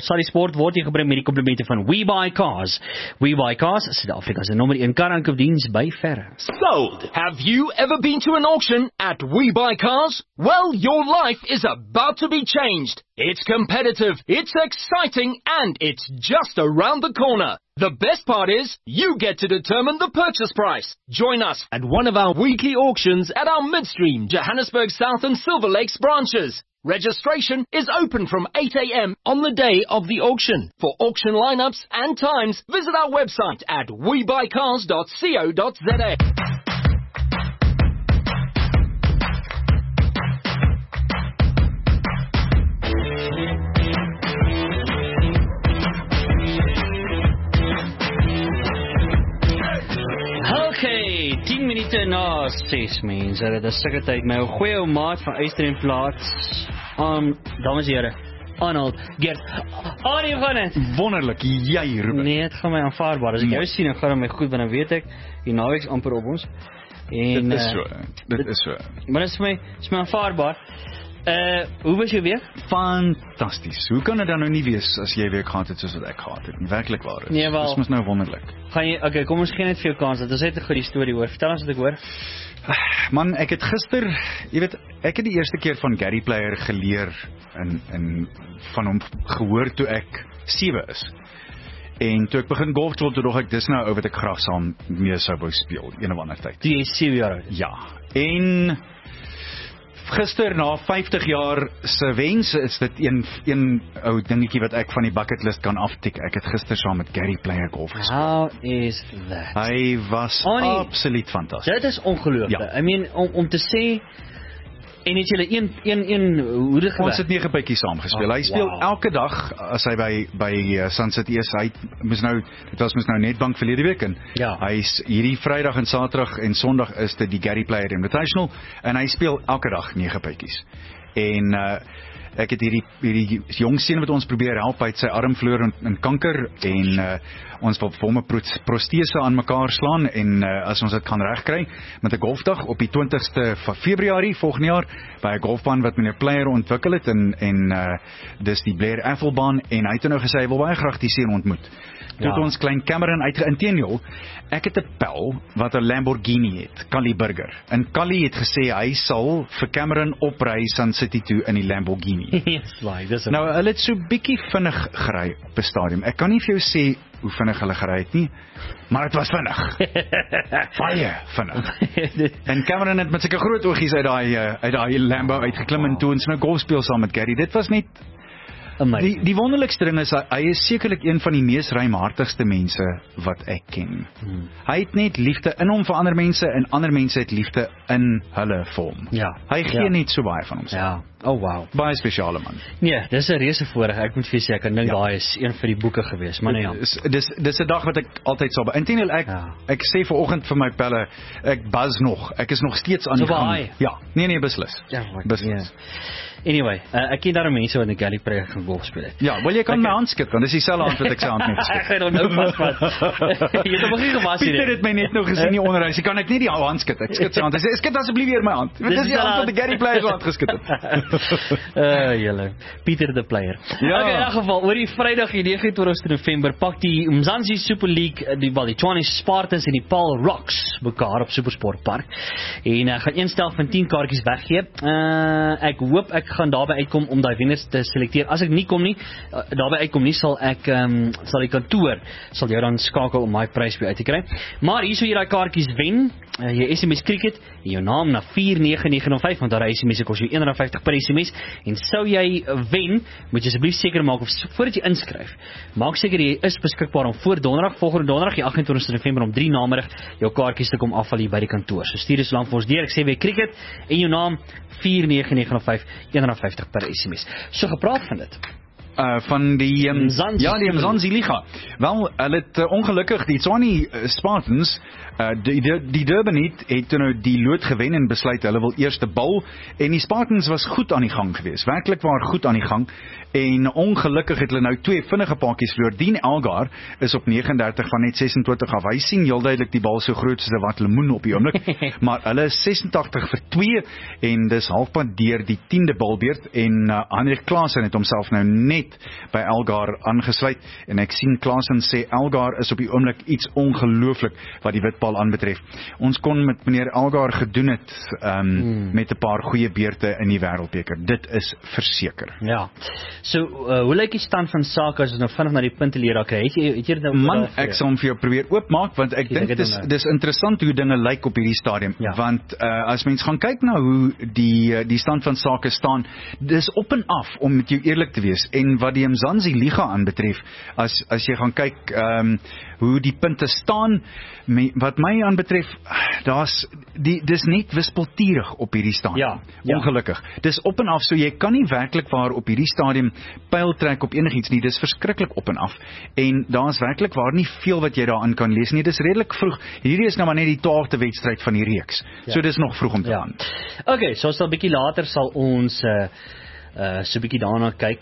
Sal die sport word hier gebring met die komplimente van WeBuyCars. WeBuyCars, Suid-Afrika se nommer 1 kar-aankoopdiens by verre. Sold! Have you ever been to an auction at WeBuyCars? Well, your life is about to be changed. It's competitive, it's exciting, and it's just around the corner. The best part is, you get to determine the purchase price. Join us at one of our weekly auctions at our Midstream, Johannesburg South and Silver Lakes branches. Registration is open from 8 a.m. on the day of the auction. For auction lineups and times, visit our website at webuycars.co.za. Okay, 10 minute na 6 mense, dit is seker tyd my goeie ou maat van Eysterplaats, dames en here, Arnold, Gert, Annie gaan het. Wonderlik, jy Ruben. Nee, het gaan my aanvaarbaar, as ek jou sien, dan gaan het my goed, want dan weet ek, die naweeks amper op ons, en, dit is so, maar dit is my aanvaarbaar. Hoe was jou week? Fantasties. Hoe kan dit dan nou nie wees as jy week gehad het soos wat ek gehad het? Werklik waar is. Nee, wel. Dis mos nou wonderlik. Okay, kom ons gee net vir jou kans, dat is net 'n goeie storie hoor. Vertel ons wat ek hoor. Man, ek het gister, jy weet, ek het die eerste keer van Gary Player geleer en van hom gehoor toe ek 7 is. En toe ek begin golf toe dog ek dis nou ou wat ek graag saam mee sou wou speel een of ander tyd. Toe jy 7 jaar oud is. Ja. En gister na 50 jaar se wens is dit een ou dingetjie wat ek van die bucketlist kan aftik. Ek het gister saam met Gary Player golf gespeel. How is that? Hy was absoluut fantasties. Dit is ongelooflik. Ja. I mean, om te sê, en het julle een hoe dit Ons het 9 bytjies saam gespeel. Hy speel elke dag as hy by Sunset is. Dit was nou Netbank verlede week en hy's hierdie Vrydag en Saterdag en Sondag is dit die Gary Player Invitational en hy speel elke dag 9 bytjies. En ek het hierdie jong seun wat ons probeer help, hy het sy arm verloor in kanker en ons wil vir hom 'n protese aan mekaar slaan en as ons dit kan regkry met 'n golfdag op die 20ste van Februarie volgende jaar by 'n golfbaan wat meneer Player ontwikkel het en dis die Blair Affelbaan en hy het nou gesê hy wil baie graag die seun ontmoet. Toe het ons klein Cameron inteendeel, ek het 'n pel wat 'n Lamborghini het, Callie Burger. En Callie het gesê hy sal vir Cameron opry Sun City toe in die Lamborghini. Nou, hulle het so bietjie vinnig gery op 'n stadium. Ek kan nie vir jou sê hoe vinnig hulle gery het nie, maar dit was vinnig. Baie vinnig. En Cameron het met sulke groot oogies uit daai Lambo uitgeklim en toe ons nou golf speel saam met Gary. Dit was net die wonderlikste ding is, hy is sekerlik een van die mees ruimhartigste mense wat ek ken. Hy het net liefde in hom vir ander mense en ander mense het liefde in hulle vir hom. Hy gee net so baie van homself. Oh wow. Baie spesiale man. Nee, dis 'n reuse voorreg. Ek moet vir sê, ek dink daai is een van die boeke gewees, maar nee. Dis 'n dag wat ek altyd sal inteendeel ek sê vanoggend vir my pelle, ek buzz nog. Ek is nog steeds aan die gang. Ja, nee, beslis. Beslis. Anyway, ek ken daar mense wat in Gary Player gaan golf speel het. Ja, wil jy kan my hand skud, want dis dieselfde hand wat ek sy hand net skud. Ek gaan hom nou vasvat. Jy het hom begin gewas hier. Pieter het my net nou gesien nie onderwys. Jy kan ek nie die hand skud. Ek skud sy hand. Hy sê, "Skud asseblief weer my hand." Dit is die hand wat die Gary Player hand geskud het. Julle. Pieter the Player. Ja. Okay, in elk geval, oor die Vrydag die 29ste November pak die Mzansi Super League, die Tshwane Spartans en die Paul Rocks mekaar op Supersport Park. En ek gaan een stel van 10 kaartjies weggee. Ek hoop ek gaan daarby uitkom om daai wenners te selekteer. As ek nie kom nie, daarby uitkom nie, sal die kantoor sal jou dan skakel om my prys weer uit te kry. Maar hier sou jy daai kaartjies wen. Jy SMS cricket en jou naam na 49905, want daai SMS kos jou R1.50 per SMS. En sou jy wen, moet jy asseblief seker maak of voordat jy inskryf, maak seker jy is beskikbaar om voor donderdag, volgende donderdag, die 28ste November om 3 namiddag jou kaartjies te kom afval hier by die kantoor. So stuur dit so lank vir ons deur. Ek sê weer cricket en jou naam 49905 R1.50 per SMS. So gepraat van dit. Van die Mzansi Liga. Wel, hulle het ongelukkig die Tshwane Spartans, die Durban het nou die lood gewen en besluit hulle wil eerste bal en die Spartans was goed aan die gang geweest, werklik waar goed aan die gang en ongelukkig het hulle nou 2 vinnige paadjies verloor. Dean Elgar is op 39 van net 26 af. Hy sien heel duidelik die bal so groot soos 'n wat lemoen op die oomblik, maar hulle is 86 vir 2 en dis halfpad deur die 10de balbeurt en Hendrik Klaasen het homself nou net net by Elgar aangesluit en ek sien Klaasen sê Elgar is op die oomblik iets ongelooflik wat die witpaal aanbetref. Ons kon met meneer Elgar gedoen het met 'n paar goeie beurte in die wêreldbeker. Dit is verseker. Ja. So, hoe lyk die stand van sake as ons nou vinnig na die punte leer kry? Het jy dit nou Man, ek sal hom vir jou probeer oopmaak want ek dink dis interessant hoe dinge lyk op hierdie stadium. Ja. Want as mens gaan kyk na hoe die stand van sake staan, dis op en af om met jou eerlik te wees. En wat die Mzansi Liga aanbetref, as jy gaan kyk hoe die punte staan, wat my aanbetref, dis net wispelturig op hierdie stadium. Ja. Ongelukkig. Dis op en af, so jy kan nie werklik waar op hierdie stadium pyl trek op enigiets nie. Dis verskriklik op en af. En daar is werklik waar nie veel wat jy daarin kan lees nie. Dis redelik vroeg. Hierdie is nou maar net die 12de wedstryd van die reeks. Ja. So dis nog vroeg om te gaan. Okay, so as 'n bietjie later sal ons so 'n bietjie daarna kyk.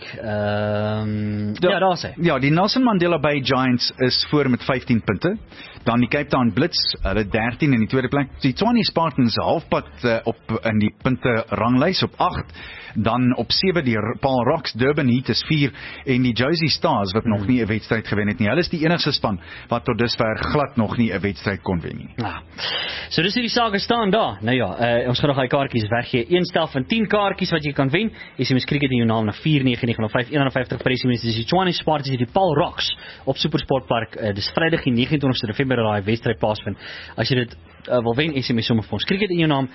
Ja, daar sê. Ja, die Nelson Mandela Bay Giants is voor met 15 punte. Dan die Cape Town Blitz, hulle 13 in die tweede plek. Die Tshwane Spartans halfpad op in die punte ranglys op 8. Dan op 7 die Paul Rocks, Durban Heat is 4 en die Josie Stars wat nog nie 'n wedstryd gewen het nie. Hulle is die enigste span wat tot dusver glad nog nie 'n wedstryd kon wen nie. Ja. So dis hoe die sake staan daar. Nou ja, ons gaan nog daai kaartjies weggee. Een stel van 10 kaartjies wat jy kan wen. SMS Cricket in jou naam na 49905 51 dis die Tshwane Spartans die Paul Rocks op Supersportpark. Dis Vrydag die 29ste November dat daai wedstryd plaasvind. As jy dit wil wen, SMS sommer vir ons. Cricket in jou naam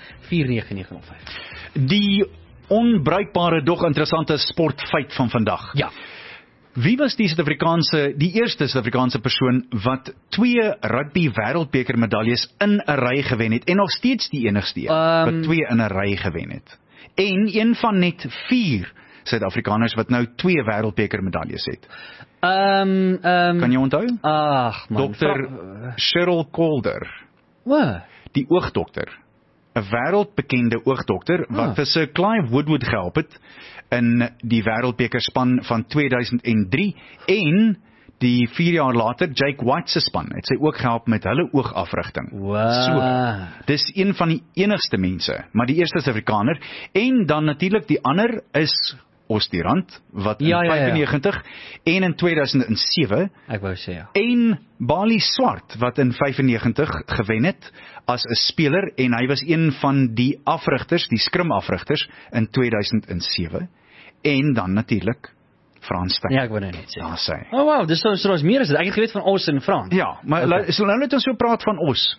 49905. Die onbruikbare, dog interessante sportfeit van vandag. Ja. Wie was die eerste Suid-Afrikaanse persoon wat 2 rugby wêreldbeker medaljes in 'n ry gewen het en nog steeds die enigste wat 2 in 'n ry gewen het? En een van net 4 Suid-Afrikaners wat nou 2 wêreldbeker medaljes het. Kan jy onthou? Ag man. Dr. Cheryl Calder. Wat? Die oogdokter. 'n wêreldbekende oogdokter wat vir Sir Clive Woodward gehelp het in die wêreldbekerspan van 2003 en die 4 jaar later Jake White se span het sy ook gehelp met hulle oogafrigting. Wow. So, dis een van die enigste mense, maar die eerste Suid-Afrikaner en dan natuurlik die ander is Ostirant wat in 95 en in 2007 ek wou sê en Bali Swart wat in 95 gewen het as 'n speler en hy was een van die afrigters, die skrimafrigters in 2007 en dan natuurlik Frans Steyn. Ja, ek wou net sê. Daar sê. Oh wow, dis so is meer as dit. Ek het geweet van Os en Frans. Ja, maar so nou net ons so praat van Os.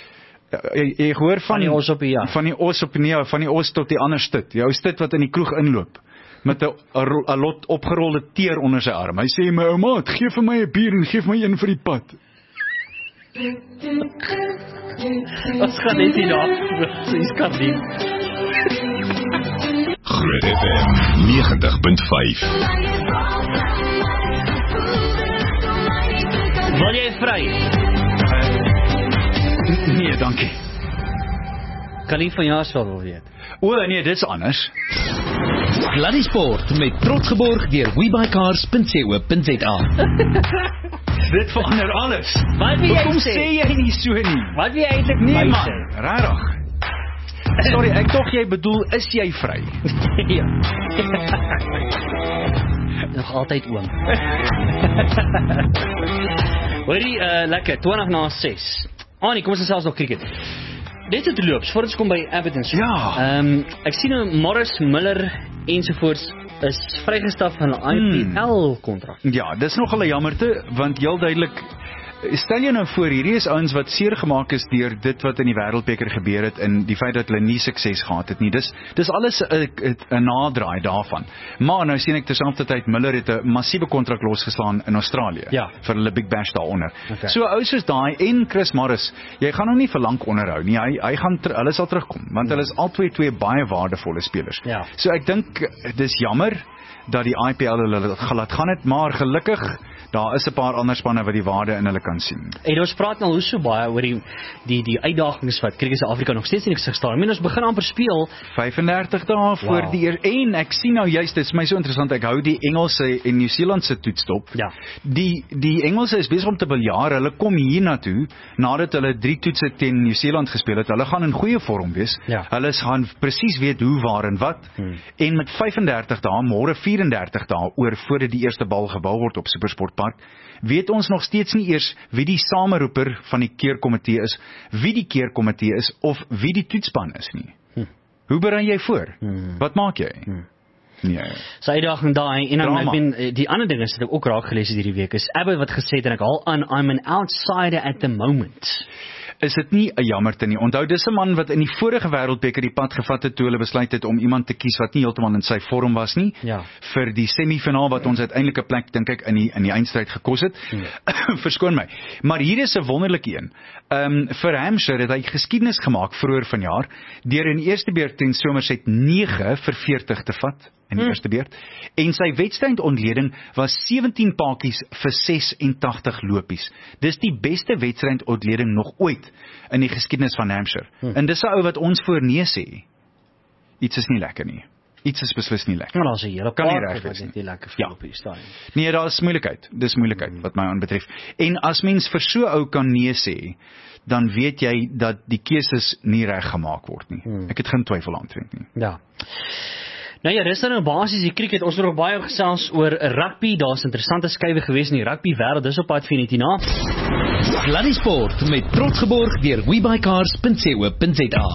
Jy hoor van die Os op die van die Os op die van die Os tot die ander stit. Jou stit wat in die kroeg inloop met 'n lot opgerolde teer onder sy arm. Hy sê my ouma, gee vir my 'n bier en gee my een vir die pad. Ons gaan net hier daar. Dis kan nie. Groot FM 90.5. Wil jy vry? Nee, dankie. Kan nie van jou sal wil weet. O nee, dit's anders. Bloody Sport met trots geborg deur webuycars.co.za. Dit verander alles. Wat wil jy Hoekom sê jy nie so nie? Wat wil jy eintlik Nee man, sê? rarig. Sorry, ek dog jy bedoel, is jy vry? Ja. Nog altyd oom. Hoorie, lekker, 20 na 6. Annie, kom ons selfs nog cricket. Dit het loops, voordat ons kom by Everton. Ja. Ek sien nou Morris, Miller ensovoorts is vrygestap van 'n IPL kontrak. Ja, dis nog 'n jammerte, want heel duidelik, stel jy nou voor, hierdie is ouens wat seer gemaak is deur dit wat in die wêreldbeker gebeur het en die feit dat hulle nie sukses gehad het nie. Dis alles 'n nadraai daarvan. Maar nou sien ek terselfdertyd Miller het 'n massiewe kontrak losgeslaan in Australië vir hulle Big Bash daaronder. Okay. So ou soos daai en Chris Morris, jy gaan hom nie vir lank onderhou nie. Hulle sal terugkom, want hulle is albei twee baie waardevolle spelers. Ja. So ek dink dis jammer dat die IPL hulle laat gaan het, maar gelukkig daar is 'n paar ander spanne wat die waarde in hulle kan sien. En ons praat nou so baie oor die uitdagings wat Cricket Suid-Afrika nog steeds in die gesig staan. I mean, ons begin amper speel 35 dae voor die en ek sien nou juist, dit is my so interessant, ek hou die Engelse en Nieu-Seelandse toets dop. Ja. Die Engelse is besig om te biljaar, hulle kom hiernatoe nadat hulle 3 toetse teen Nieu-Seeland gespeel het. Hulle gaan in goeie vorm wees. Ja. Hulle gaan presies weet hoe, waar en wat. En met 35 dae, môre 34 dae oor voordat die eerste bal gebal word op SuperSportpark, weet ons nog steeds nie eers wie die sameroeper van die keerkomitee is, wie die keerkomitee is of wie die toetspan is nie. Hoe berei jy voor? Wat maak jy? Nee. So uitdaging daai en dan ek ben die ander ding is wat ek ook raak gelees het hierdie week is Abbott wat gesê het en ek haal aan I'm an outsider at the moment. Is dit nie 'n jammerte nie? Onthou, dis 'n man wat in die vorige wêreldbeker die pad gevat het toe hulle besluit het om iemand te kies wat nie heeltemal in sy vorm was nie, vir die semifinaal wat ons uiteindelik 'n plek dink ek in die eindstryd gekos het. Verskoon my. Maar hier is 'n wonderlike een. Vir Hampshire het hy geskiedenis gemaak vroeër vanjaar deur in die eerste beurt teen Somerset 9 vir 40 te vat in die eerste beurt. En sy wedstrydontleding was 17 paadjies vir 86 lopies. Dis die beste wedstrydontleding nog ooit in die geskiedenis van Hampshire. En dis 'n ou wat ons voor nee sê. Iets is nie lekker nie. Iets is beslis nie lekker. Maar daar's 'n hele kan nie paar reg wat wees net nie. nie lekker vir op hier staan. Nee, daar is moeilikheid. Dis moeilikheid wat my aanbetref. En as mens vir so ou kan nee sê, dan weet jy dat die keuses nie reg gemaak word nie. Ek het geen twyfel aantrek nie. Ja. Nou ja, dis nou basies die cricket. Ons het nog baie gesels oor rugby. Daar's interessante skuwe gewees in die rugby wêreld. Dis op pad vir net hierna. Sluddy Sport met trots geborg deur webuycars.co.za.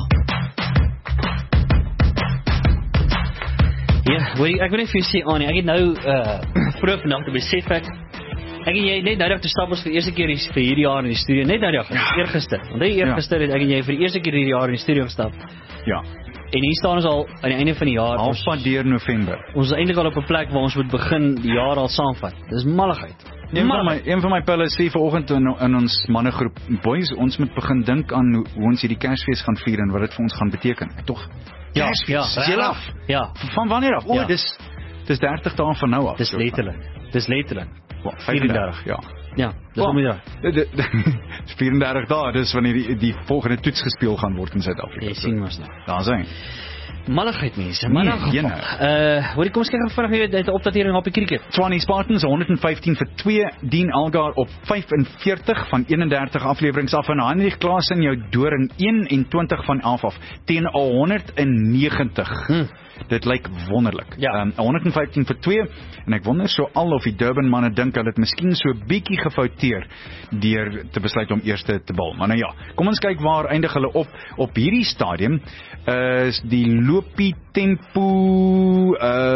Ja, ek wil net vir jou sê Annie, ek het nou vroeg vandag te besef ek en jy net nou te stap ons vir die eerste keer vir hierdie jaar in die studio, net nou eergister. Want eergister het ek en jy vir die eerste keer hierdie jaar in die studio gestap. Ja. En hier staan ons al aan die einde van die jaar. Halfpad deur November. Ons is eintlik al op 'n plek waar ons moet begin die jaar al saamvat. Dis malligheid. Een van my pelle sê vanoggend in ons mannegroep, boys, ons moet begin dink aan hoe ons hierdie Kersfees gaan vier en wat dit vir ons gaan beteken. Tog. Kersfees. Is jy af? Ja. Van wanneer af? Dis 30 dae van nou af. Dis letterlik. 34, ja. Ja, dis om hier. 34 dae, dis wanneer die volgende toets gespeel gaan word in Suid-Afrika. Jy sien mos nou. Daar sien. Malligheid mense, maar in geval. Hoor ek kom ons kyk vinnig weer net 'n opdatering op die cricket. Tshwane Spartans 115 vir 2, Dean Elgar op 45 van 31 afleweringe af en Heinrich Klaasen jou doring 21 van 11 af teen 190. Dit lyk wonderlik. 115 vir 2 en ek wonder so al of die Durban manne dink hulle het miskien so bietjie gefouteer deur te besluit om eerste te bal. Maar nou ja, kom ons kyk waar eindig hulle op hierdie stadium. Is die lopie tempo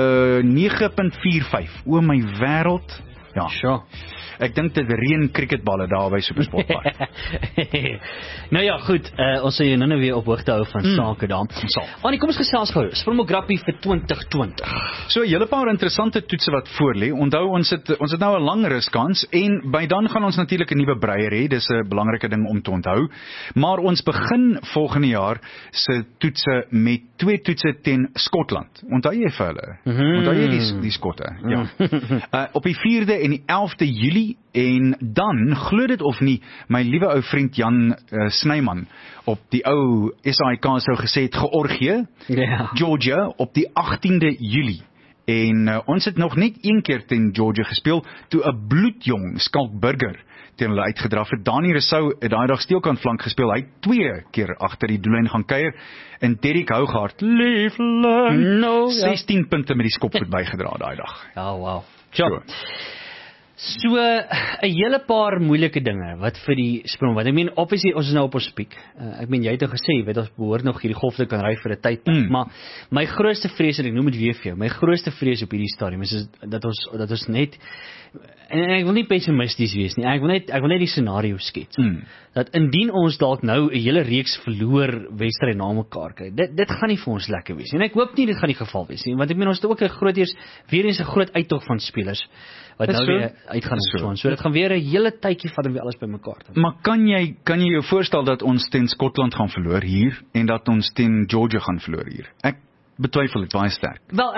9.45. O my wêreld. Ja. Sure. Ek dink dit reën cricketballe daar by SuperSportpark. Nou ja, goed. Ons sal jou nou weer op hoogte hou van sake daar. Annie, kom ons gesels gou. Springbok Rugby vir 2020. So 'n hele paar interessante toetse wat voorlê. Onthou ons het nou 'n lang ruskans en by dan gaan ons natuurlik 'n nuwe breier hê. Dis 'n belangrike ding om te onthou. Maar ons begin volgende jaar se toetse met 2 toetse teen Skotland. Onthou jy vir hulle? Onthou jy die Skotte? Ja. Op die 4de en die 11de Julie en dan, glo dit of nie, my liewe ou vriend Jan Snyman op die ou SAIK sou gesê het Georgië, Georgia op die 18de Julie. En ons het nog net een keer teen Georgia gespeel toe 'n bloedjong Skalk Burger teen hulle uitgedraf het. Dani Rousseau het daai dag steelkant flank gespeel. Hy het 2 keer agter die doellyn gaan kuier en Derek Hougaard liefling 16 punte met die skopvoet bygedra daai dag. Ja, wow. So 'n hele paar moeilike dinge wat vir die Springbok. Ek meen obviously ons is nou op ons piek. Ek meen jy het gesê, weet ons behoort nog hierdie golfte kan ry vir 'n tyd. Maar my grootste vrees en ek noem dit weer vir jou, my grootste vrees op hierdie stadium is dat ons net en ek wil nie pessimisties wees nie. Ek wil net die scenario skets. Dat indien ons dalk nou 'n hele reeks verloor wedstryd na mekaar kry. Dit gaan nie vir ons lekker wees nie. En ek hoop nie dit gaan die geval wees nie, want ek meen ons het ook 'n groot uittog van spelers wat nou weer uitgaan ons. So dit gaan weer 'n hele tydjie vat om weer alles bymekaar te. Maar kan jy jou voorstel dat ons teen Skotland gaan verloor hier en dat ons teen Georgia gaan verloor hier? betwyfel dit baie sterk. Wel,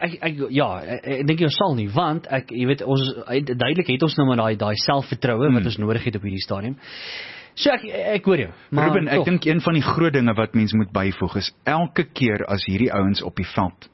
ek dink jy sal nie, want jy weet duidelik het ons nou maar daai selfvertroue wat ons nodig het op hierdie stadium. So ek hoor jou. Maar Ruben, ek dink een van die groot dinge wat mens moet byvoeg is elke keer as hierdie ouens op die veld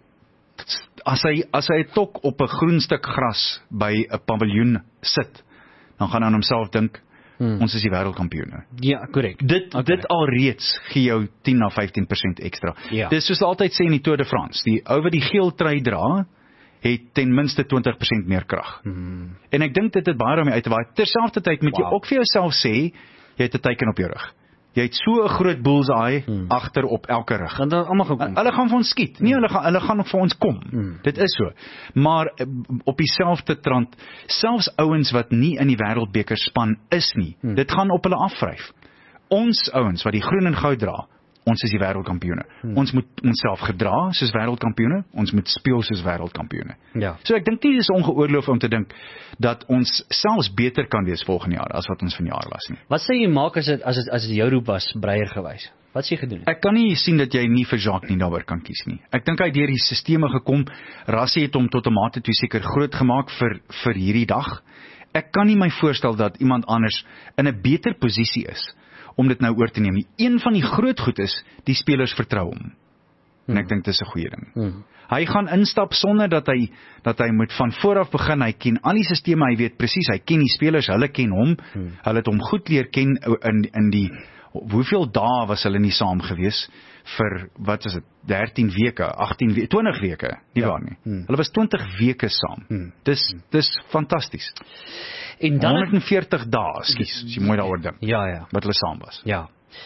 as hy 'n tok op 'n groen stuk gras by 'n paviljoen sit, dan gaan hy aan homself dink, ons is die wêreldkampioene. Ja, korrek. Dit alreeds gee jou 10 na 15% ekstra. Ja. Dis soos altyd sê in die Tour de France, die ou wat die geel trui dra, het ten minste 20% meer krag. En ek dink dit het baie daarmee uit te waai. Terselfdertyd moet jy ook vir jouself sê, jy het 'n teiken op jou rug. Jy het so 'n groot bullseye agter op elke rug. Want dan almal gaan Hulle gaan vir ons skiet. Nee, hulle gaan nog vir ons kom. Dit is so. Maar op dieselfde trant, selfs ouens wat nie in die wêreldbeker span is nie, dit gaan op hulle afvryf. Ons ouens wat die groen en goud dra, ons is die wêreldkampioene. Ons moet onsself gedra soos wêreldkampioene, ons moet speel soos wêreldkampioene. Ja. So ek dink nie dis ongeoorloof om te dink dat ons selfs beter kan wees volgende jaar as wat ons vanjaar was nie. Wat sê jy maak as dit jou roep was, Breier gewys? Wat sê jy gedoen het? Ek kan nie sien dat jy nie vir Jacques nie daaroor kan kies nie. Ek dink hy het deur die sisteme gekom. Rassie het hom tot 'n mate toe seker groot gemaak vir hierdie dag. Ek kan nie my voorstel dat iemand anders in 'n beter posisie is om dit nou oor te neem nie. Een van die groot goed is, die spelers vertrou hom. En ek dink dis 'n goeie ding. Hy gaan instap sonder dat hy moet van vooraf begin. Hy ken al die sisteme, hy weet presies, hy ken die spelers, hulle ken hom. Hulle het hom goed leer ken in die hoeveel dae was hulle nie saam gewees vir wat is dit 13 weke, 18 weke, 20 weke, nie waar nie. Hulle was 20 weke saam. Dis fantasties. En dan 140 dae, skus, as jy mooi daaroor dink. Ja. Wat hulle saam was. Ja.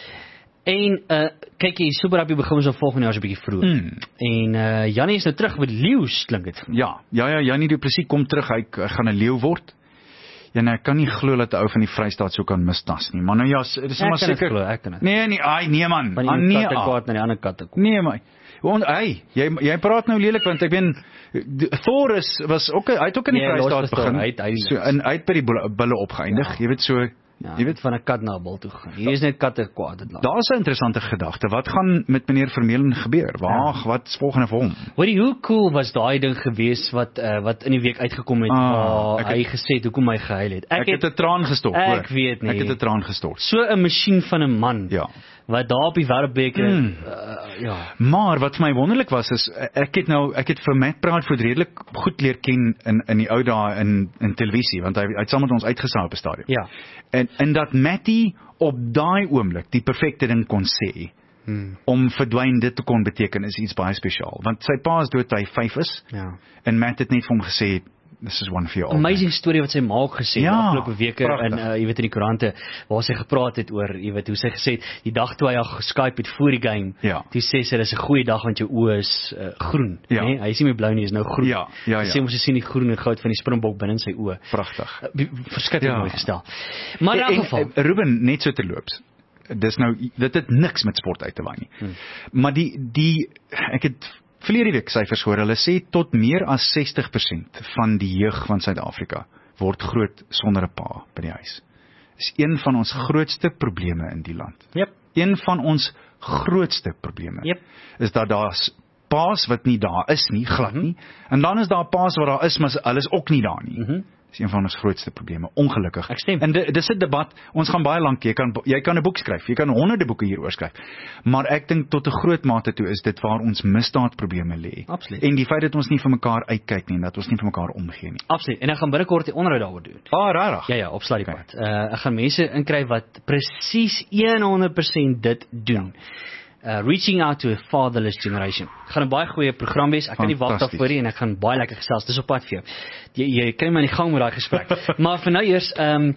En kyk jy, Super Rugby begin ons volgende jaar so 'n bietjie vroeg. En Jannie is nou terug met leeu's, klink dit. Ja, Jannie Du Plessis kom terug, hy gaan 'n leeu word. En ek kan nie glo dat 'n ou van die Vrystaat so kan mistas nie. Maar nou ja, dit is maar seker. Ek kan dit. Nee man. Nee, kwaad na die ander katte kom. Nee man. Jy praat nou lelik want ek ben Thor was ook hy het ook in die Vrystaat begin. Hy het by die bulle opgeëindig. Jy weet so. Ja, jy weet van 'n kat na 'n bul toe gegaan. Hier is net katte kwaad dit laat. Daar's 'n interessante gedagte. Wat gaan met meneer Vermeulen gebeur? Wat is volgende vir hom? Hoorie, hoe cool was daai ding geweest wat in die week uitgekom het waar hy gesê het hoekom hy gehuil het. Ek het 'n traan gestort, hoor. Ek weet nie. Ek het 'n traan gestort. So 'n masjien van 'n man. Ja. Wat daar op die wêreldbeker Maar wat vir my wonderlik was is ek het vir Matt Proudfoot redelik goed leer ken in die ou dae in televisie want hy het saam met ons uitgesaai op 'n stadion. Ja. En dat Matty op daai oomblik die perfekte ding kon sê om verdwyn dit te kon beteken is iets baie spesiaal want sy pa is dood toe hy 5 is. Ja. En Matt het net vir hom gesê this is one for you all. Amazing storie wat sy ma ook gesê het afgelope weke jy weet in die koerante waar sy gepraat het oor jy weet hoe sy gesê het die dag toe hy haar geskype het voor die game. Toe sê sy dis 'n goeie dag want jou oë is groen, né? Hy is nie meer blou nie, is nou groen. Sy moes sien die groen en goud van die Springbok binne in sy oë. Pragtig. Verskriklik mooi gestel. Maar in elk geval, Ruben, net so terloops. Dit het niks met sport uit te waai nie. Maar ek het verlede week syfers hoor, hulle sê tot meer as 60% van die jeug van Suid-Afrika word groot sonder 'n pa by die huis. Is een van ons grootste probleme in die land. Een van ons grootste probleme is dat daar's paas wat nie daar is nie, glad nie, en dan is daar paas wat daar is, maar hulle is ook nie daar nie. Dis een van ons grootste probleme, ongelukkig. Ek stem. En dis 'n debat, ons gaan baie lank, jy kan 'n boek skryf, jy kan honderde boeke hieroor skryf. Maar ek dink tot 'n groot mate toe is dit waar ons misdaadprobleme lê. Absoluut. En die feit dat ons nie vir mekaar uitkyk nie, dat ons nie vir mekaar omgee nie. Absoluut. En ek gaan binnekort 'n onderhoud daaroor doen. Regtig? Ja, op Sluddy Pad. Ek gaan mense inkry wat presies 100% dit doen. Reaching out to a fatherless generation. Gaan 'n baie goeie program wees. Ek kan nie wag daarvoor nie en ek gaan baie lekker gesels. Dis op pad vir jou. Jy kry my in die gang met daai gesprek. Maar vir nou eers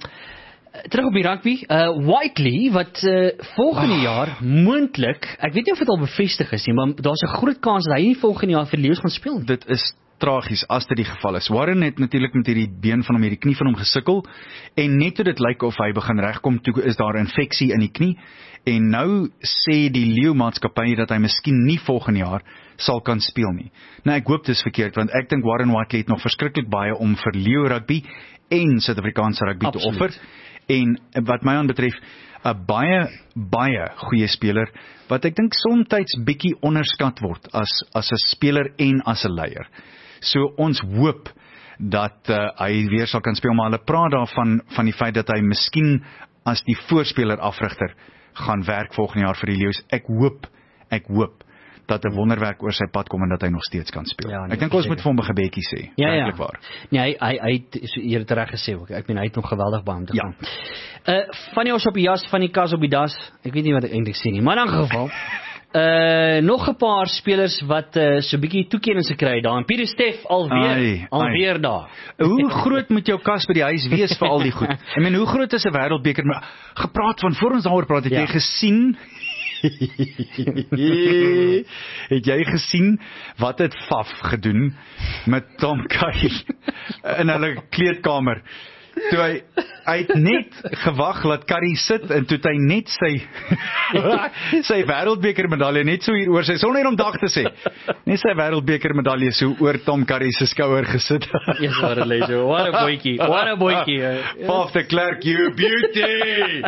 terug op die rugby. Whiteley wat volgende jaar moontlik, ek weet nie of dit al bevestig is nie, maar daar's 'n groot kans dat hy nie volgende jaar vir Leeu's gaan speel nie. Dit is tragies as dit die geval is. Warren het natuurlik met hierdie been van hom, hierdie knie van hom gesukkel en net toe dit lyk of hy begin regkom, toe is daar 'n infeksie in die knie en nou sê die leeumaatskappy dat hy miskien nie volgende jaar sal kan speel nie. Nou ek hoop dit is verkeerd want ek dink Warren Whiteley het nog verskriklik baie om vir leeu rugby en Suid-Afrikaanse rugby te offer. en wat my aanbetref 'n baie goeie speler wat ek dink soms bietjie onderskat word as 'n speler en as 'n leier. So ons hoop dat hy weer sal kan speel, maar hulle praat daarvan van die feit dat hy miskien as die voorspeler afrigter gaan werk volgende jaar vir die Leeu's. Ek hoop dat 'n wonderwerk oor sy pad kom en dat hy nog steeds kan speel. Ja, nee, ek dink ons moet vir hom 'n gebedjie sê. Werklik waar. Nee, hy het het reg gesê ook. Ek bedoel hy het nog geweldig baie om te gaan. Van die ons op die jas, van die kas op die das. Ek weet nie wat ek eintlik sê nie, maar in 'n geval nog 'n paar spelers wat so bietjie toekennings gekry daar. En Pieter Steff alweer daar. Hoe groot moet jou kas by die huis wees vir al die goed? Ek meen, hoe groot is 'n wêreldbeker? Gepraat van voor ons daaroor praat, het jy gesien? Het jy gesien wat het Faf gedoen met Tom Curry in hulle kleedkamer? Toe hy het net gewag laat Curry sit en toe het hy net sy wêreldbeker medalje net so hier oor sy, sonder om dag te sê, net sy wêreldbeker medalje so oor Tom Curry se skouer gesit. Yes, what a legend. What a boykie. Faf de Klerk, you beauty.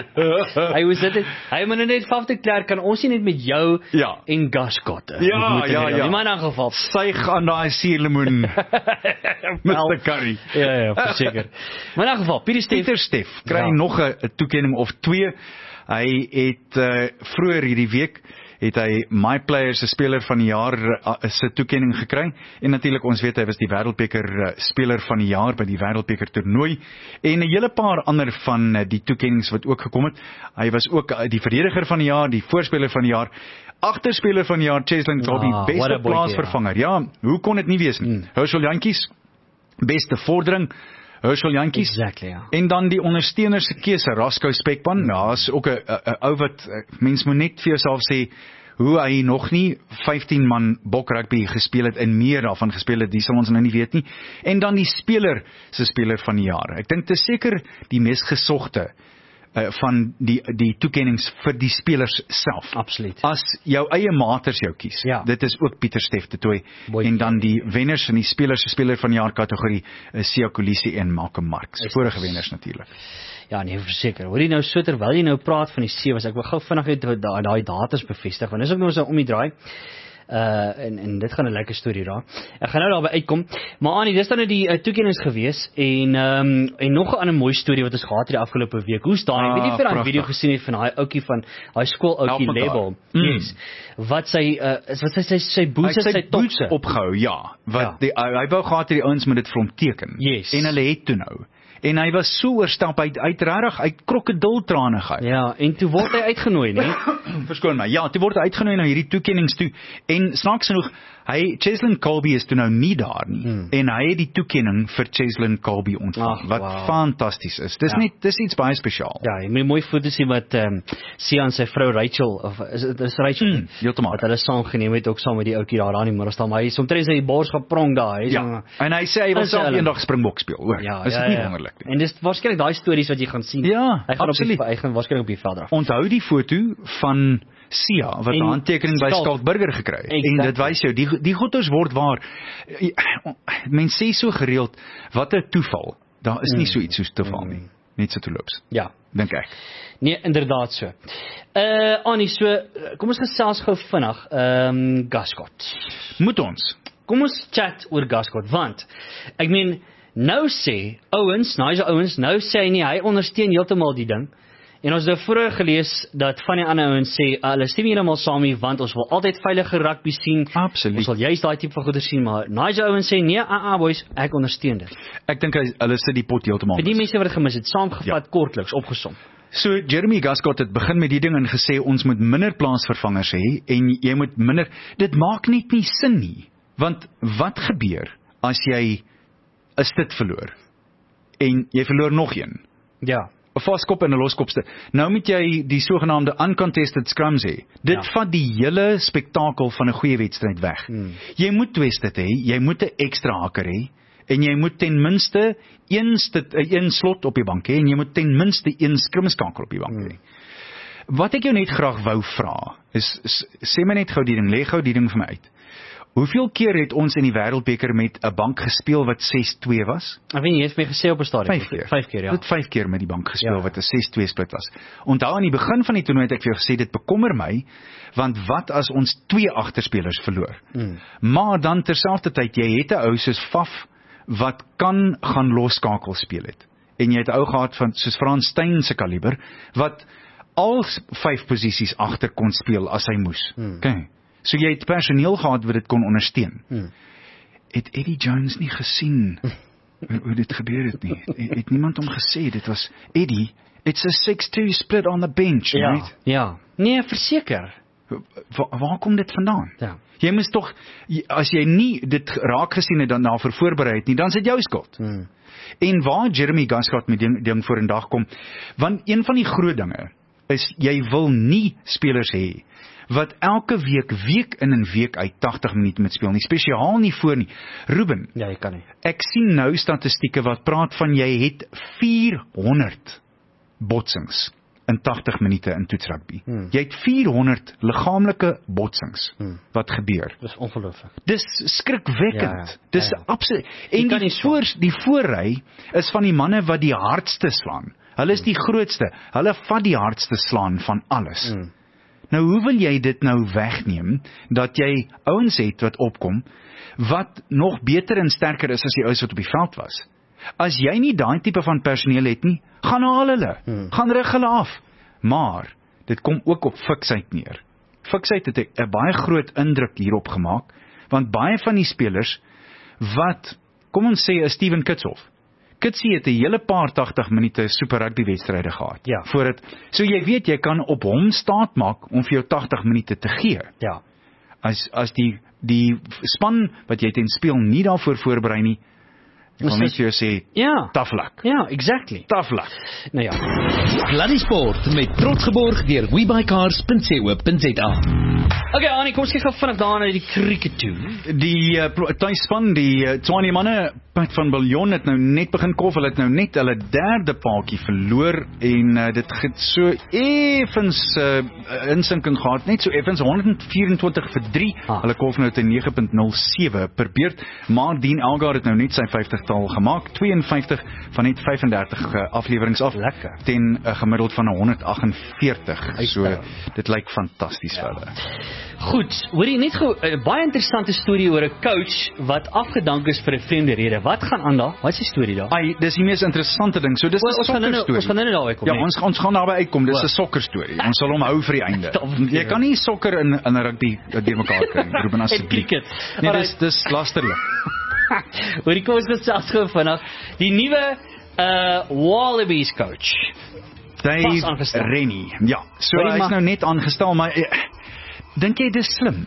Hy moet net Faf de Klerk, kan ons nie net met jou en Gascott. Ja. In my geval suig aan daai suurlemoen Mr. Curry. Ja, verseker. Maar in geval, Pieter Steff kry nog 'n toekenning of 2. Hy het vroeër hierdie week het hy My Player se speler van die jaar se toekenning gekry. En natuurlik ons weet hy was die wêreldbeker speler van die jaar by die wêreldbeker toernooi en 'n hele paar ander van die toekennings wat ook gekom het. Hy was ook die verdediger van die jaar, die voorspeler van die jaar, agterspeler van die jaar, Cheslin Kolbe, beste plaasvervanger. Ja, hoe kon dit nie wees nie? Herschel Jantjies, beste vordering, Herschel Jantjies. Exactly, En dan die ondersteuners se keuse, Rasco Spekpan. Ja, is ook 'n ou wat mens moet net vir jouself sê hoe hy nog nie 15 man bok rugby gespeel het en meer daarvan gespeel het, dis sal ons nou nie weet nie. En dan die speler van die jaar. Ek dink dit is seker die mees gesogte van die toekennings vir die spelers self. Absoluut. As jou eie maters jou kies. Ja. Dit is ook Pieter Steff de Tooy. En dan die wenners in die speler van die jaar kategorie Siya Kolisi en Malcolm Marx. Vorige wenners natuurlik. Ja, nee, verseker. Hoor jy nou so terwyl jy nou praat van die sewe, ek wil gou vinnig net daai datas bevestig, want dis ook nou so om die draai. En dit gaan 'n lekker storie raak. Ek gaan nou daarby uitkom. Maar Annie, dis dan nou die toekennings gewees en nog 'n ander mooi storie wat ons gehad het die afgelope week. Hoe's daai? Ek weet nie of jy daai video gesien het van daai ouetjie van daai skool label. Yes. Wat sy boots sy topse opgehou, ja. Hy wou gehad het die ouens moet dit vir hom teken. Yes. En hulle het toe nou. En hy was so oorstap, hy het regtig uit krokodiltrane gehad. Ja, en toe word hy uitgenooi, nee. Verskoon my. Ja, toe word hy uitgenooi na hierdie toekennings toe. En snaaks genoeg, Cheslin Kolbe is toe nou nie daar nie. En hy het die toekenning vir Cheslin Kolbe ontvang. Wat fantasties is. Dis iets baie spesiaal. Ja, jy moet mooi foto's sien wat Siya en sy vrou Rachel, of is Rachel? Heeltemal. Wat hulle saam geneem het, ook saam met die ouetjie daar aan die middag staan, maar hy omtrent sy bors geprong daar. Ja. En hy sê hy wil self eendag springbok speel, hoor. Ja, is dit nie wonderlik nie? En dis waarskynlik daai stories wat jy gaan sien. Ja, hy gaan waarskynlik op die veld af. Onthou die foto van Siya wat 'n handtekening by Skalk Burger gekry het. En dit wys jou die goeders word waar. Mense sê so gereeld wat 'n toeval. Daar is nie so iets soos toeval nie. Net so toeloops. Ja, dink ek. Nee, inderdaad so. Annie, so kom ons gesels gou vinnig. Gascott. Moet ons. Kom ons chat oor Gascott want ek meen nou sê Nigel Owens, nou sê hy nie, hy ondersteun heeltemal die ding. En ons het vroeër gelees dat van die ander ouens sê, hulle stem heeltemal saam nie, want ons wil altyd veilige rugby sien. Absoluut. Ons wil juist daai tipe van goeie sien, maar Nigel Owens sê, nee, boys, ek ondersteun dit. Ek dink hulle sit die pot heeltemal. Vir die mense wat dit gemis het, saamgevat, kortliks, opgesom. So Jeremy Gascott het begin met die ding en gesê, ons moet minder plaasvervangers hê, en jy moet minder, dit maak net nie sin nie. Want wat gebeur as jy 'n stit verloor, en jy verloor nog een? Ja. 'n vaskop en 'n loskopste. Nou moet jy die sogenaamde uncontested scrums hê. Dit vat die hele spektakel van 'n goeie wedstryd weg. Jy moet twisted hê, jy moet 'n ekstra hakker hê, en jy moet ten minste een slot op die bank hê, en jy moet ten minste een skrimskakel op die bank hê. Wat ek jou net graag wou vra, is sê my net gou die ding, lê gou die ding vir my uit. Hoeveel keer het ons in die Wêreldbeker met 'n bank gespeel wat 6-2 was? Ek weet nie, jy het my gesê op 'n stadium. 5 keer. 5 keer, ja. Dit 5 keer met die bank gespeel Ja. wat 'n 6-2 split was. Onthou aan die begin van die toernooi het ek vir jou gesê dit bekommer my, want wat as ons 2 agterspelers verloor? Maar dan terselfdertyd jy het 'n ou soos Faf wat kan gaan losskakel speel het. En jy het 'n ou gehad van soos Frans Steyn se kaliber wat al 5 posisies agter kon speel as hy moes. Okay. So jy het personeel gehad wat dit kon ondersteun. Het Eddie Jones nie gesien hoe dit gebeur het nie? Het niemand hom gesê dit was Eddie, it's a 6-2 split on the bench, right? Ja. Nee, verseker. Waar kom dit vandaan? Ja. Jy moes tog, as jy nie dit raak gesien het dan daarvoor voorberei het nie, dan is dit jou skuld. En waar Jeremy Gascott met ding voor in dag kom, want een van die groot dinge is, jy wil nie spelers hê wat elke week in en week uit 80 minute moet speel nie, spesiaal nie voor nie. Ruben, Ja, jy kan nie. ek sien nou statistieke wat praat van jy het 400 botsings in 80 minute in toetsrugby. Jy het 400 liggaamlike botsings wat gebeur. Dis ongelooflik. Dis skrikwekkend. Ja, Dis absoluut. En kan die voorry is van die manne wat die hardste slaan. Hulle is die grootste. Hulle vat die hardste slaan van alles. Nou hoe wil jy dit nou wegneem dat jy ouens het wat opkom wat nog beter en sterker is as die ouens wat op die veld was? As jy nie daai tipe van personeel het nie, gaan haal hulle. Gaan rig hulle af. Maar dit kom ook op fiksheid neer. Fiksheid het 'n baie groot indruk hierop gemaak, want baie van die spelers wat, kom ons sê, is Steven Kitshoff. Kitsie het 'n hele paar 80 minute super rugby wedstryde gehad. Ja. Voordat, so jy weet jy kan op hom staat maak om vir jou 80 minute te gee. Ja. As die span wat jy ten speel nie daarvoor voorberei nie, ek wil net vir jou sê, Ja. tough luck. Ja, exactly. Tough luck. Nou ja. Bloody Sport met trots geborg deur webuycars.co.za. Okay, Annie, kom ons kyk gou vinnig daar na die cricket toe. Die tuisspan, die Tshwane manne, Pat van Biljon het nou net begin kof, hulle het nou net hulle derde paadjie verloor en dit het so effens insinking gehad, net so effens 124-3. Hulle kof nou te 9.07 per beurt, maar Dean Elgar het nou net sy 50-tal gemaak, 52 van net 35 aflewerings af. Lekker. Ten gemiddeld van 148. So dit lyk fantasties vir hulle. Goed, hoor jy net gou 'n baie interessante storie oor 'n coach wat afgedank is vir 'n vreemde rede. Wat gaan aan daar? Wat is die storie daar? Ai, dis die mees interessante ding. So dis 'n Ons gaan nou daar uitkom. Ja, ons gaan daarby uitkom. Dis 'n sokker storie. Ons sal hom hou vir die einde. Jy kan nie sokker in 'n rugby deurmekaar kry, Ruben, asseblief. Nee, dis lasterlik. Hoor jy, kom ons gesels gou vinnig. Die nuwe Wallabies coach. Dave Rennie. Ja, so hy's nou net aangestel, maar dink jy dis slim?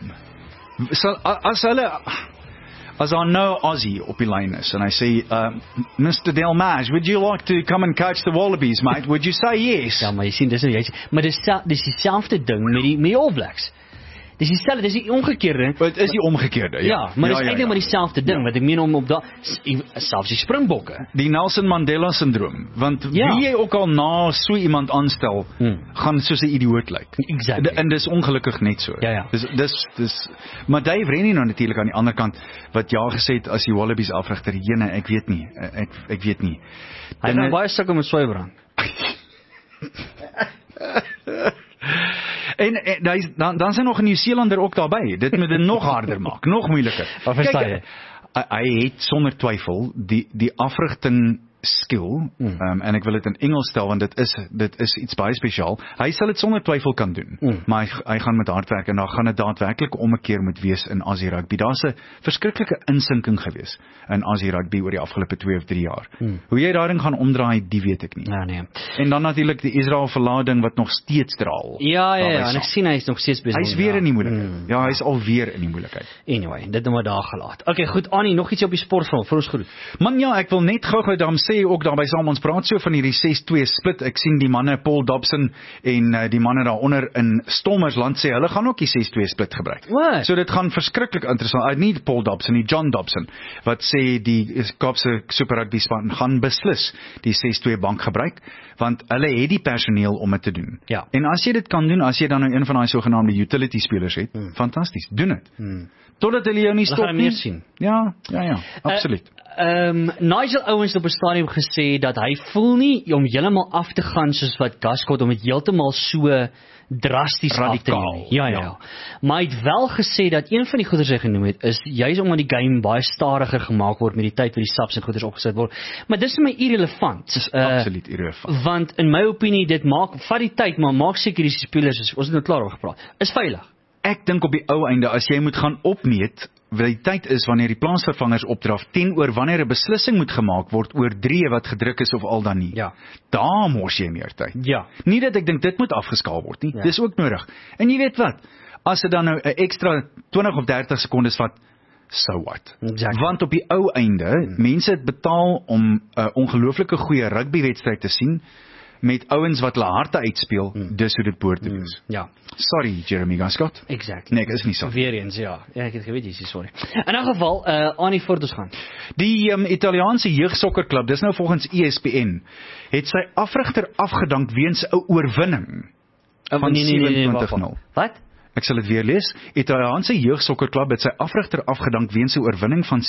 As daar nou Aussie op die lyn is, en hy sê, Mr. Delmage, would you like to come and coach the Wallabies, mate? Would you say yes? Ja, maar jy sien, maar dis dieselfde ding met die All Blacks. Dis dieselfde, dis die omgekeerde. Dit is die omgekeerde, ja. Ja, maar dis eintlik maar dieselfde ding, wat ek meen om op selfs die Springbokke. Die Nelson Mandela syndroom, want wie jy ook al na so iemand aanstel, gaan soos 'n idioot lyk. Exactly. En dis ongelukkig net so. Ja. Dis maar Dave Rennie nou natuurlik aan die ander kant wat ja gesê het as die Wallabies afrigter, jene, ek weet nie. Ek weet nie. Hy het baie sukkel met swybrand. En dan is nog 'n Nieu-Seelander ook daarbey. Dit moet dit nog harder maak, nog moeiliker. Wat verstaan jy? Hy het sonder twyfel die afrigting skill, en ek wil dit in Engels stel want dit is iets baie spesiaal. Hy sal dit sonder twyfel kan doen, maar hy gaan met hard werk en dan gaan dit daadwerklik om 'n keer moet wees in Aussie rugby. Daar's 'n verskriklike insinking gewees in Aussie rugby oor die afgelope 2 of 3 jaar. Hoe jy daarin gaan omdraai, die weet ek nie. Ja, nee. En dan natuurlik die Israel verlading wat nog steeds draal. Ja, en ek sien hy is nog steeds besig. Hy is weer in die moeilikheid. Ja, hy is alweer in die moeilikheid. Anyway, dit nou maar daar gelaat. Okay, goed, Annie, nog iets op die sportfront vir ons groet. Man, ja, ek wil net gou-gou daarom sê sê ook daarby saam, ons praat so van hierdie 6-2 split. Ek sien die manne Paul Dobson en die manne daaronder in Stormersland sê hulle gaan ook die 6-2 split gebruik. What? So dit gaan verskriklik interessant. Nie Paul Dobson, nie John Dobson, wat sê die Kaapse Super Rugby span gaan beslis die 6-2 bank gebruik, want hulle het die personeel om dit te doen. Ja. En as jy dit kan doen, as jy dan nou een van daai sogenaamde utility spelers het, fantasties, doen dit. Totdat hulle jou nie stop nie. Sien. Ja, absoluut. Nigel Owens op 'n stadium gesê dat hy voel nie om heeltemal af te gaan soos wat Gascott om dit heeltemal so drasties af te neem. Ja. Maar hy het wel gesê dat een van die goeders hy genoem het is juis omdat die game baie stadiger gemaak word met die tyd wat die subs en goeders opgesit word. Maar dis vir my irrelevant. Absoluut irrelevant. Want in my opinie dit vat die tyd, maar maak seker die spelers, ons het nou klaar oor gepraat, is veilig. Ek dink op die ou einde, as jy moet gaan opmeet, wat die tyd is wanneer die plaasvervangers opdraf, teenoor wanneer 'n beslissing moet gemaak word oor 3 wat gedruk is of al dan nie. Ja. Daar mors jy meer tyd. Ja. Nie dat ek dink dit moet afgeskaal word nie. Dis ook nodig. En jy weet wat? As dit dan nou 'n ekstra 20 of 30 sekondes vat, so what? Exactly. Want op die ou einde, mense het betaal om 'n ongelooflike goeie rugbywedstryd te sien met ouens wat hulle harte uitspeel, dis hoe dit behoort te wees. Ja. Sorry, Jeremy Gascott. Exactly. Nee, ek is nie sorry. Weer eens, ja. Ja, ek het geweet jy is sorry. In 'n geval, Annie voor ons gaan. Die Italiaanse jeugsokkerklub, dis nou volgens ESPN, het sy afrigter afgedank weens 'n oorwinning van 27-0. Wat? Ek sal dit weer lees. Italiaanse jeugsokkerklub het sy afrigter afgedank weens 'n oorwinning van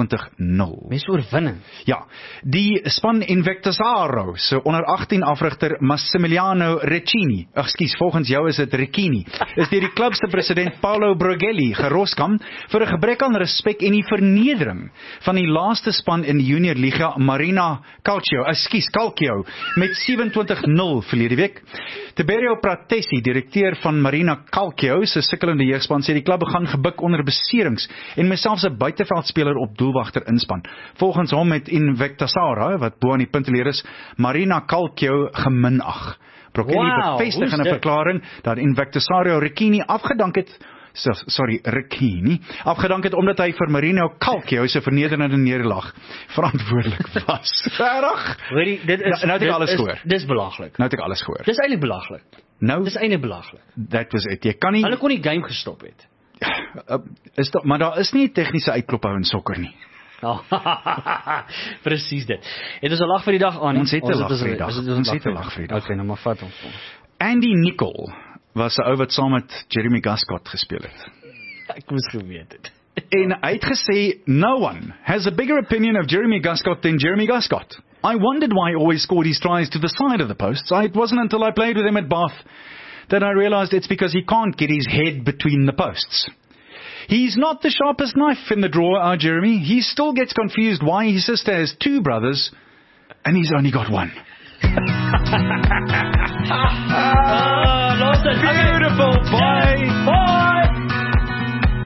27-0. Mens oorwinning. Ja, die span Invectasaro se onder 18 afrigter Massimiliano Recchini, volgens jou is dit Recchini, is deur die klub se president Paolo Broghelli geroskam vir 'n gebrek aan respek en die vernedering van die laaste span in die Junior Liga, Marina Calcio met 27-0 verlede week. Tiberio Pratesi, direkteur van Marina Calcio se sukkelende jeugspan, sê die klub gaan gebuk onder beserings en met selfs 'n buiteveldspeler op doelwagter inspan. Volgens hom het Invectasaro, wat bo aan die punteleer is, Marina Calcio geminag. Broghelli bevestig in 'n verklaring dat Invectasaro Recchini afgedank het omdat hy vir Marino Calcio se vernederende nederlaag verantwoordelik was. Regtig? Hoorie, dit is nou het ek alles gehoor. Dis belaglik. Nou het ek alles gehoor. Dis eintlik belaglik. Nou, dis eintlik belaglik. That was it. Jy kan nie. Hulle kon die game gestop het. Maar daar is nie 'n tegniese uitklop in sokker nie. Presies dit. Het ons 'n lag vir die dag aan. Ons het 'n lag vir die dag. Okay, nou maar vat hom. Andy Nicol was 'n ou wat saam met Jeremy Gascott gespeel het. Ek moes geweet het. En hy het gesê, no one has a bigger opinion of Jeremy Gascott than Jeremy Gascott. I wondered why he always scored his tries to the side of the posts. It wasn't until I played with him at Bath that I realized it's because he can't get his head between the posts. He's not the sharpest knife in the drawer, our Jeremy. He still gets confused why his sister has 2 brothers and he's only got 1.